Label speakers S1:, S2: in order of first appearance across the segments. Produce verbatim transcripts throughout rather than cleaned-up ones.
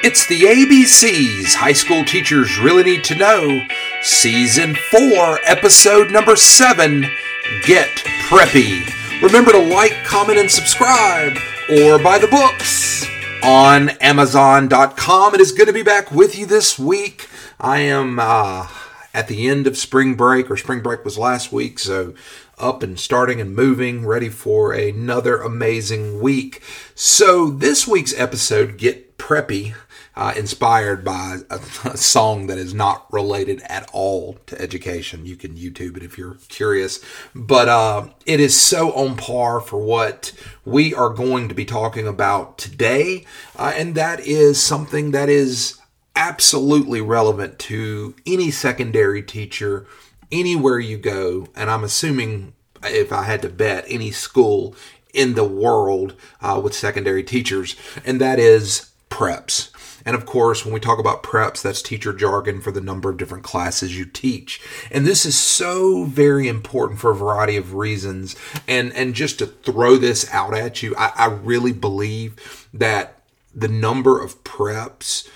S1: It's the A B Cs High School Teachers Really Need to Know, Season four, Episode Number seven, Get Preppy. Remember to like, comment, and subscribe, or buy the books on Amazon dot com. It is good to be back with you this week. I am uh, at the end of spring break, or spring break was last week, so up and starting and moving, ready for another amazing week. So this week's episode, Get Preppy, Uh, inspired by a, a song that is not related at all to education. You can YouTube it if you're curious. But uh, it is so on par for what we are going to be talking about today. Uh, and that is something that is absolutely relevant to any secondary teacher, anywhere you go. And I'm assuming, if I had to bet, any school in the world uh, with secondary teachers. And that is preps. And of course, when we talk about preps, that's teacher jargon for the number of different classes you teach. And this is so very important for a variety of reasons. And and just to throw this out at you, I, I really believe that the number of preps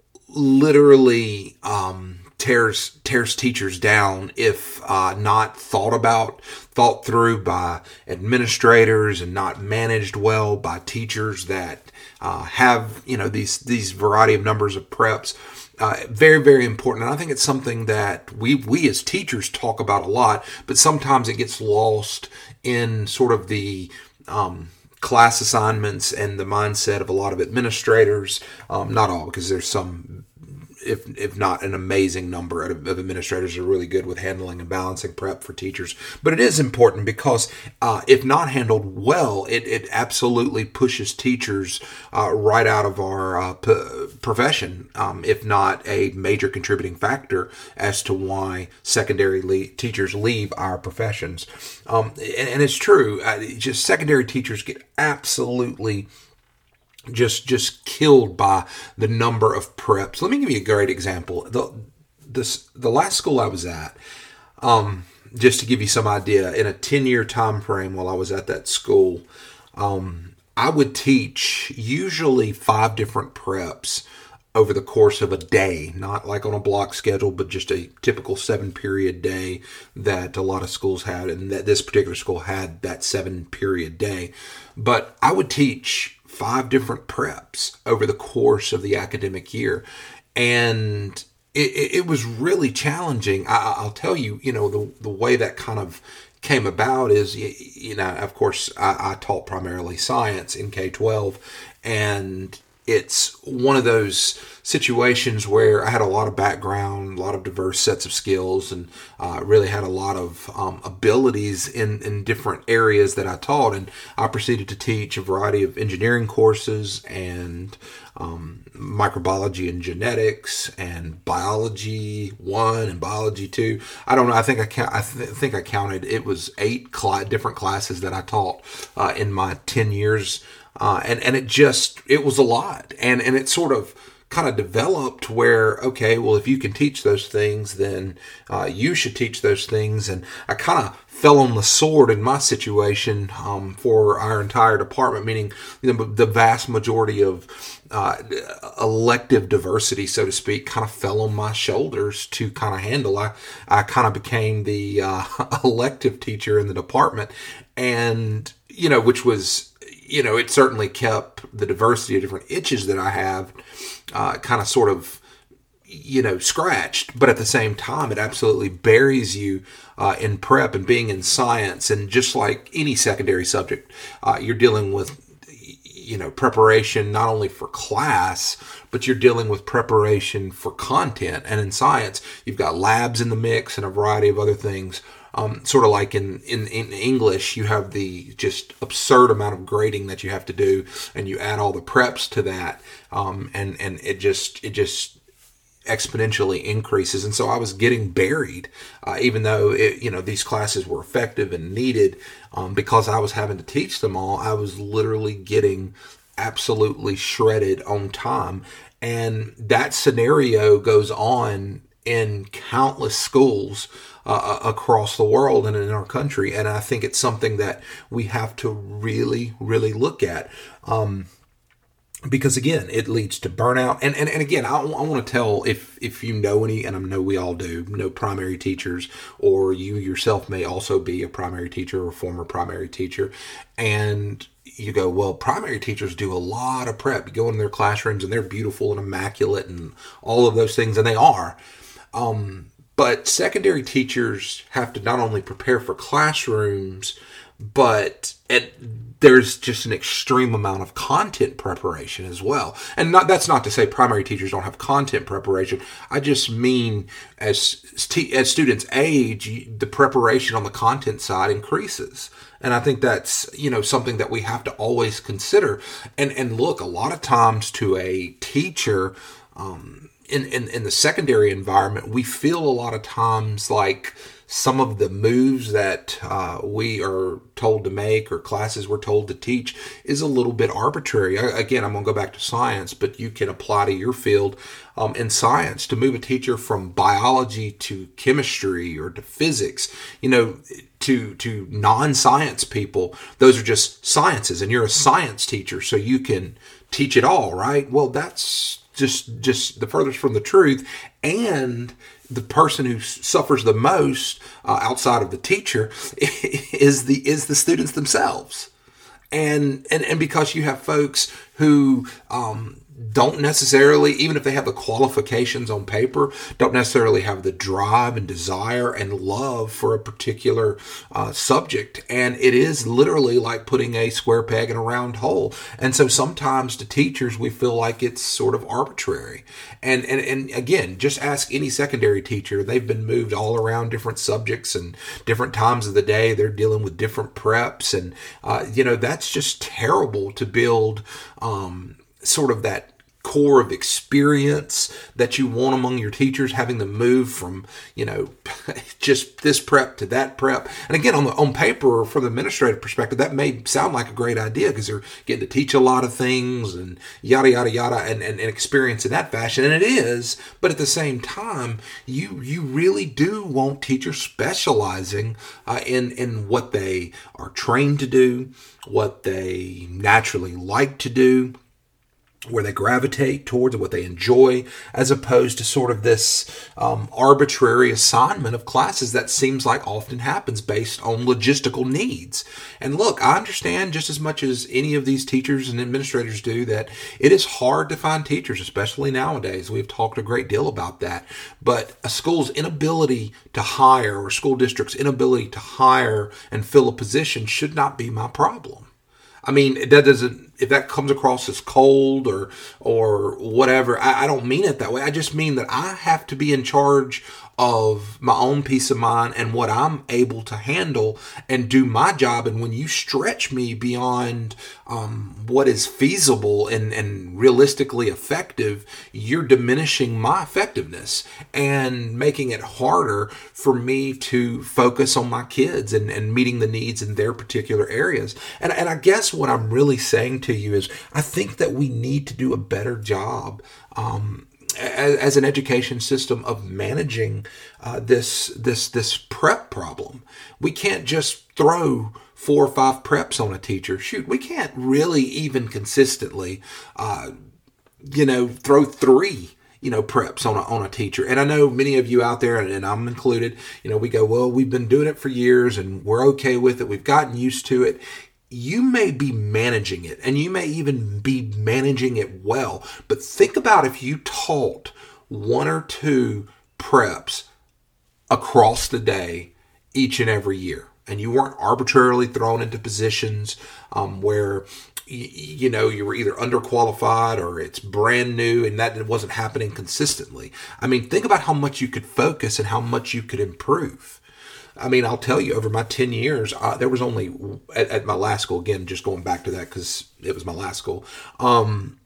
S1: literally um, tears tears teachers down if uh, not thought about, thought through by administrators, and not managed well by teachers that Uh, have, you know, these these variety of numbers of preps. Uh, very, very important. And I think it's something that we, we as teachers talk about a lot, but sometimes it gets lost in sort of the um, class assignments and the mindset of a lot of administrators. Um, not all, because there's some, if if not an amazing number of, of administrators who are really good with handling and balancing prep for teachers. But it is important because uh, if not handled well, it, it absolutely pushes teachers uh, right out of our uh, p- profession, um, if not a major contributing factor as to why secondary le- teachers leave our professions. Um, and, and it's true. Uh, just secondary teachers get absolutely just just killed by the number of preps. Let me give you a great example. The this the last school I was at, um, just to give you some idea, in a ten-year time frame while I was at that school, um, I would teach usually five different preps over the course of a day, not like on a block schedule, but just a typical seven-period day that a lot of schools had, and that this particular school had that seven-period day. But I would teach five different preps over the course of the academic year. And it, it was really challenging. I, I'll tell you, you know, the, the way that kind of came about is, you know, of course, I, I taught primarily science in K twelve, and it's one of those situations where I had a lot of background, a lot of diverse sets of skills, and uh, really had a lot of um, abilities in, in different areas that I taught. And I proceeded to teach a variety of engineering courses and um, microbiology and genetics and biology one and biology two. I don't know. I think I count, I th- think I counted. It was eight cl- different classes that I taught uh, in my ten years. Uh, and, and it just, it was a lot. And, and it sort of kind of developed where, okay, well, if you can teach those things, then uh, you should teach those things. And I kind of fell on the sword in my situation um, for our entire department, meaning, you know, the vast majority of uh, elective diversity, so to speak, kind of fell on my shoulders to kind of handle. I, I kind of became the uh, elective teacher in the department, and, you know, which was, you know, it certainly kept the diversity of different itches that I have uh, kind of sort of, you know, scratched. But at the same time, it absolutely buries you uh, in prep and being in science. And just like any secondary subject, uh, you're dealing with, you know, preparation not only for class, but you're dealing with preparation for content. And in science, you've got labs in the mix and a variety of other things. Um, sort of like in, in, in English, you have the just absurd amount of grading that you have to do, and you add all the preps to that, um, and and it just it just exponentially increases. And so I was getting buried, uh, even though it, you know, these classes were effective and needed, um, because I was having to teach them all. I was literally getting absolutely shredded on time, and that scenario goes on in countless schools uh, across the world and in our country. And I think it's something that we have to really, really look at. Um, Because again, it leads to burnout. And and, and again, I, I want to tell, if if you know any, and I know we all do, know primary teachers, or you yourself may also be a primary teacher or former primary teacher, and you go, well, primary teachers do a lot of prep. You go in their classrooms and they're beautiful and immaculate and all of those things, and they are. Um, but secondary teachers have to not only prepare for classrooms, but at, there's just an extreme amount of content preparation as well. And not, that's not to say primary teachers don't have content preparation. I just mean as as students age, the preparation on the content side increases. And I think that's, you know, something that we have to always consider. And and look, a lot of times to a teacher, um, in, in, in the secondary environment, we feel a lot of times like some of the moves that uh, we are told to make or classes we're told to teach is a little bit arbitrary. I, again, I'm going to go back to science, but you can apply to your field um, in science to move a teacher from biology to chemistry or to physics, you know, to, to non-science people. Those are just sciences, and you're a science teacher, so you can teach it all, right? Well, that's just, just the furthest from the truth. And the person who suffers the most uh, outside of the teacher is the is the students themselves. And and, and because you have folks who um, don't necessarily, even if they have the qualifications on paper, don't necessarily have the drive and desire and love for a particular uh, subject. And it is literally like putting a square peg in a round hole. And so sometimes to teachers, we feel like it's sort of arbitrary. And, and, and again, just ask any secondary teacher. They've been moved all around different subjects and different times of the day. They're dealing with different preps. And, uh, you know, that's just terrible to build um, sort of that core of experience that you want among your teachers, having them move from, you know, just this prep to that prep. And again, on the on paper, from the administrative perspective, that may sound like a great idea because they're getting to teach a lot of things and yada, yada, yada, and, and, and experience in that fashion. And it is, but at the same time, you you really do want teachers specializing uh, in, in what they are trained to do, what they naturally like to do, where they gravitate towards and what they enjoy, as opposed to sort of this um, arbitrary assignment of classes that seems like often happens based on logistical needs. And look, I understand just as much as any of these teachers and administrators do that it is hard to find teachers, especially nowadays. We've talked a great deal about that. But a school's inability to hire, or school district's inability to hire and fill a position, should not be my problem. I mean, that doesn't, if that comes across as cold or or whatever, I, I don't mean it that way. I just mean that I have to be in charge of my own peace of mind and what I'm able to handle and do my job. And when you stretch me beyond um, what is feasible and, and realistically effective, you're diminishing my effectiveness and making it harder for me to focus on my kids and, and meeting the needs in their particular areas. And, and I guess what I'm really saying to you is I think that we need to do a better job um, As, as an education system of managing uh, this this this prep problem. We can't just throw four or five preps on a teacher. Shoot, we can't really even consistently, uh, you know, throw three, you know, preps on a, on a teacher. And I know many of you out there, and, and I'm included, you know, we go, well, we've been doing it for years and we're okay with it. We've gotten used to it. You may be managing it, and you may even be managing it well. But think about if you taught one or two preps across the day each and every year, and you weren't arbitrarily thrown into positions um, where, you, you know, you were either underqualified or it's brand new and that wasn't happening consistently. I mean, think about how much you could focus and how much you could improve. I mean, I'll tell you, over my ten years, uh, there was only, at, at my last school, again, just going back to that because it was my last school, um,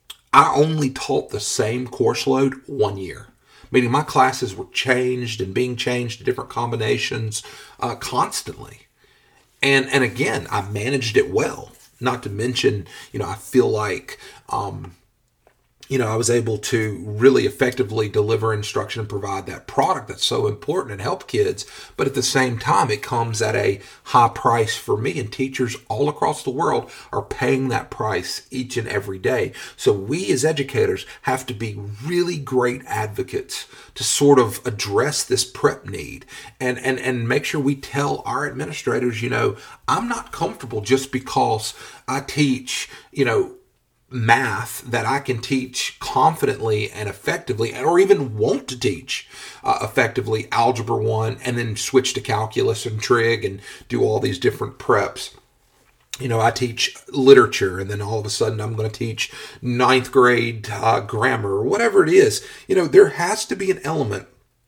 S1: I only taught the same course load one year. Meaning my classes were changed and being changed to different combinations uh, constantly. And and again, I managed it well. Not to mention, you know, I feel like, um, you know, I was able to really effectively deliver instruction and provide that product that's so important and help kids. But at the same time, it comes at a high price for me, and teachers all across the world are paying that price each and every day. So we as educators have to be really great advocates to sort of address this prep need and, and, and make sure we tell our administrators, you know, I'm not comfortable just because I teach, you know, math that I can teach confidently and effectively, or even want to teach uh, effectively Algebra one and then switch to calculus and trig and do all these different preps. You know, I teach literature and then all of a sudden I'm going to teach ninth grade uh, grammar or whatever it is. You know, there has to be an element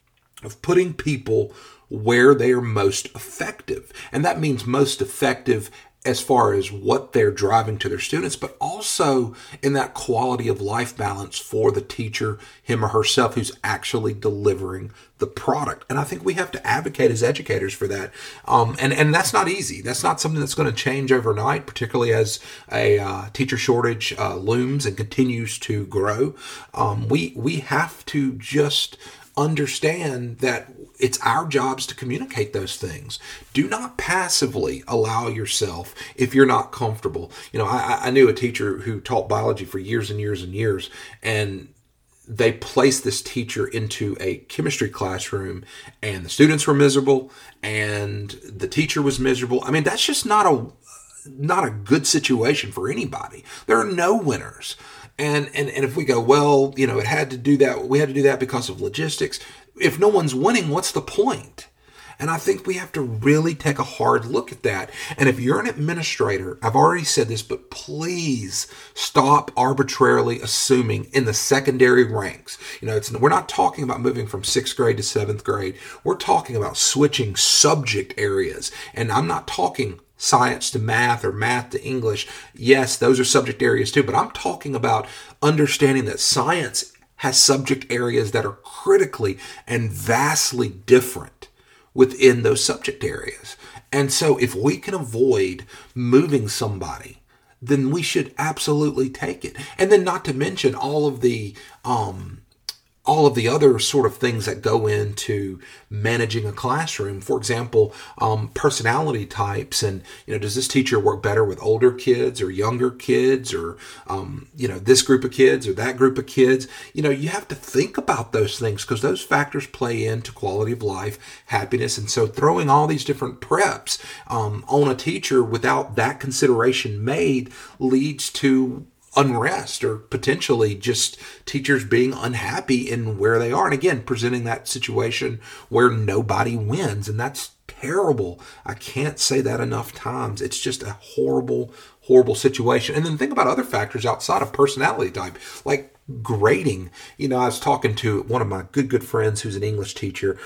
S1: of putting people where they are most effective. And that means most effective as far as what they're driving to their students, but also in that quality of life balance for the teacher, him or herself, who's actually delivering the product. And I think we have to advocate as educators for that. Um, and, and that's not easy. That's not something that's going to change overnight, particularly as a uh, teacher shortage uh, looms and continues to grow. Um, we, we have to just understand that it's our jobs to communicate those things. Do not passively allow yourself if you're not comfortable. You know, I, I knew a teacher who taught biology for years and years and years, and they placed this teacher into a chemistry classroom, and the students were miserable, and the teacher was miserable. I mean, that's just not a not a good situation for anybody. There are no winners. And, and and if we go, well, you know, it had to do that, we had to do that because of logistics. If no one's winning, what's the point? And I think we have to really take a hard look at that. And if you're an administrator, I've already said this, but please stop arbitrarily assuming in the secondary ranks. You know, it's we're not talking about moving from sixth grade to seventh grade. We're talking about switching subject areas. And I'm not talking science to math or math to English. Yes, those are subject areas too, but I'm talking about understanding that science has subject areas that are critically and vastly different within those subject areas. And so if we can avoid moving somebody, then we should absolutely take it. And then not to mention all of the um all of the other sort of things that go into managing a classroom. For example, um, personality types, and, you know, does this teacher work better with older kids or younger kids, or, um, you know, this group of kids or that group of kids? You know, you have to think about those things because those factors play into quality of life, happiness. And so throwing all these different preps um, on a teacher without that consideration made leads to unrest, or potentially just teachers being unhappy in where they are. And again, presenting that situation where nobody wins. And that's terrible. I can't say that enough times. It's just a horrible, horrible situation. And then think about other factors outside of personality type, like grading. You know, I was talking to one of my good, good friends who's an English teacher,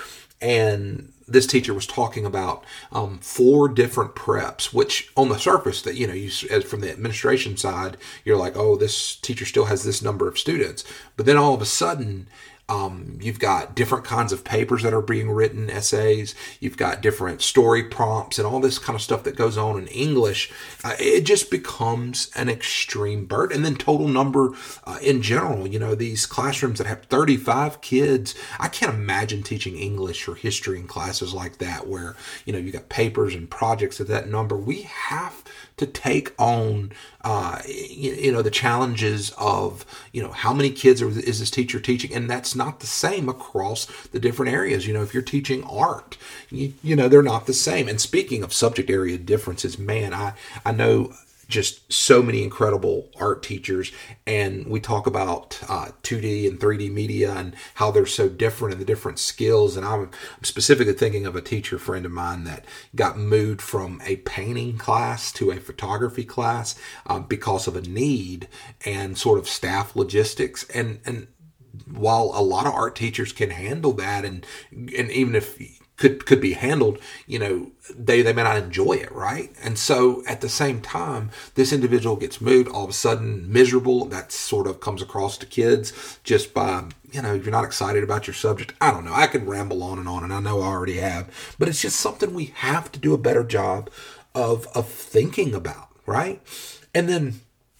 S1: and this teacher was talking about um, four different preps, which on the surface, that, you know, you as from the administration side, you're like, oh, this teacher still has this number of students. But then all of a sudden, Um, you've got different kinds of papers that are being written, essays. You've got different story prompts and all this kind of stuff that goes on in English. Uh, it just becomes an extreme burden. And then total number uh, in general, you know, these classrooms that have thirty-five kids. I can't imagine teaching English or history in classes like that where, you know, you got papers and projects of that number. We have to take on, uh, you, you know, the challenges of, you know, how many kids are, is this teacher teaching? And that's not the same across the different areas. You know, if you're teaching art, you, you know, they're not the same. And speaking of subject area differences, man, I, I know just so many incredible art teachers, and we talk about uh, two D and three D media and how they're so different and the different skills. And I'm specifically thinking of a teacher friend of mine that got moved from a painting class to a photography class um, because of a need and sort of staff logistics. And and while a lot of art teachers can handle that, and and even if could could be handled, you know, they, they may not enjoy it, right? And so at the same time, this individual gets moved, all of a sudden miserable. That sort of comes across to kids just by, you know, you're not excited about your subject. I don't know. I could ramble on and on, and I know I already have. But it's just something we have to do a better job of of thinking about, right? And then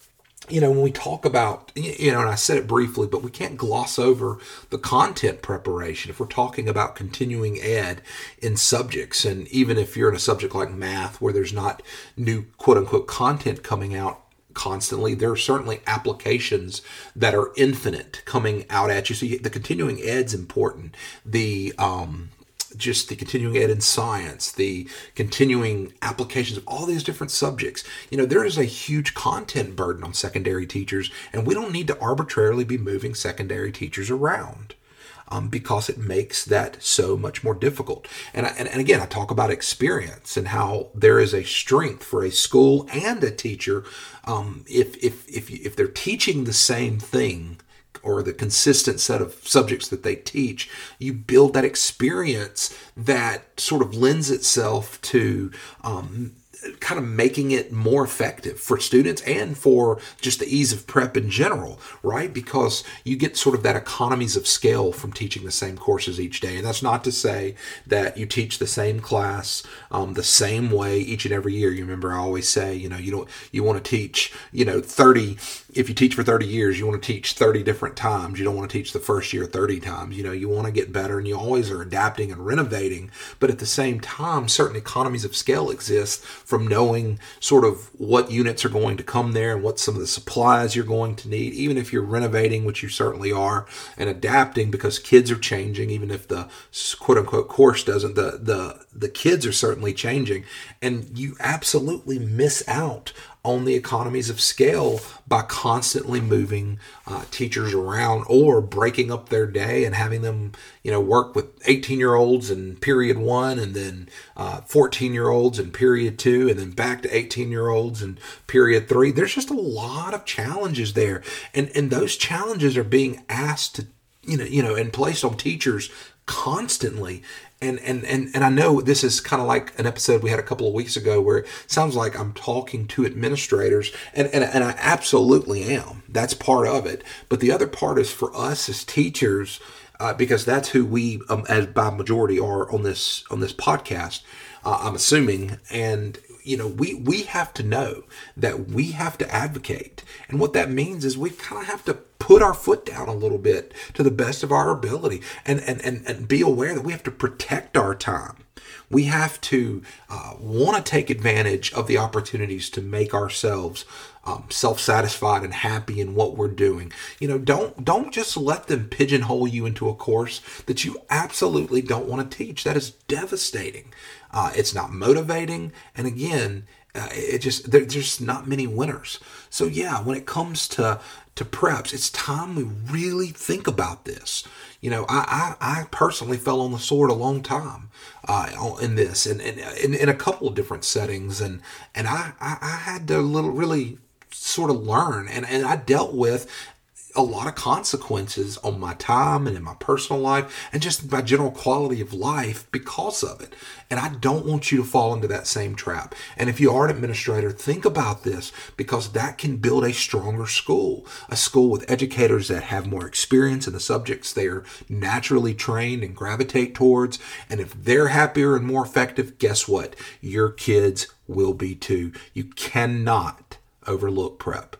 S1: you know, when we talk about, you know, and I said it briefly, but we can't gloss over the content preparation if we're talking about continuing ed in subjects. And even if you're in a subject like math where there's not new quote unquote content coming out constantly, there are certainly applications that are infinite coming out at you. So you, the continuing ed's important. The, um, just the continuing ed in science, the continuing applications of all these different subjects. You know, there is a huge content burden on secondary teachers, and we don't need to arbitrarily be moving secondary teachers around um, because it makes that so much more difficult. And, I, and, and again, I talk about experience and how there is a strength for a school and a teacher um, if, if, if, if they're teaching the same thing or the consistent set of subjects that they teach, you build that experience that sort of lends itself to um, kind of making it more effective for students and for just the ease of prep in general, right? Because you get sort of that economies of scale from teaching the same courses each day. And that's not to say that you teach the same class um, the same way each and every year. You remember I always say, you know, you don't, you want to teach, you know, thirty, if you teach for thirty years, you want to teach thirty different times. You don't want to teach the first year thirty times. You know, you want to get better, and you always are adapting and renovating. But at the same time, certain economies of scale exist from knowing sort of what units are going to come there and what some of the supplies you're going to need, even if you're renovating, which you certainly are, and adapting because kids are changing, even if the quote unquote course doesn't, the, the, the kids are certainly changing. And you absolutely miss out on the economies of scale by constantly moving uh, teachers around or breaking up their day and having them, you know, work with eighteen year olds in period one and then uh, fourteen year olds in period two and then back to eighteen year olds in period three. There's just a lot of challenges there. And, and those challenges are being asked to, you know, you know, and placed on teachers constantly. And, and, and, and I know this is kind of like an episode we had a couple of weeks ago where it sounds like I'm talking to administrators, and, and, and I absolutely am. That's part of it. But the other part is for us as teachers, uh, because that's who we, um, as by majority, are on this on this podcast, uh, I'm assuming. And you know, we, we have to know that we have to advocate. And what that means is we kind of have to put our foot down a little bit to the best of our ability and, and, and, and be aware that we have to protect our time. We have to uh, want to take advantage of the opportunities to make ourselves um, self-satisfied and happy in what we're doing. You know, don't don't just let them pigeonhole you into a course that you absolutely don't want to teach. That is devastating. Uh, it's not motivating. And again, uh, it just there, there's not many winners. So yeah, when it comes to to preps, it's time we really think about this. You know, I, I, I personally fell on the sword a long time uh, in this, and in, in, in a couple of different settings, and and I, I, I had to little really sort of learn, and, and I dealt with a lot of consequences on my time and in my personal life and just my general quality of life because of it. And I don't want you to fall into that same trap. And if you are an administrator, think about this, because that can build a stronger school, a school with educators that have more experience in the subjects they are naturally trained and gravitate towards. And if they're happier and more effective, guess what? Your kids will be too. You cannot overlook prep.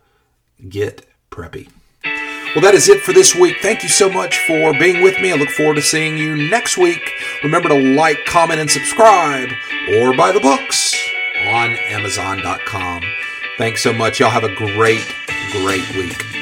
S1: Get preppy. Well, that is it for this week. Thank you so much for being with me. I look forward to seeing you next week. Remember to like, comment, and subscribe, or buy the books on Amazon dot com. Thanks so much. Y'all have a great, great week.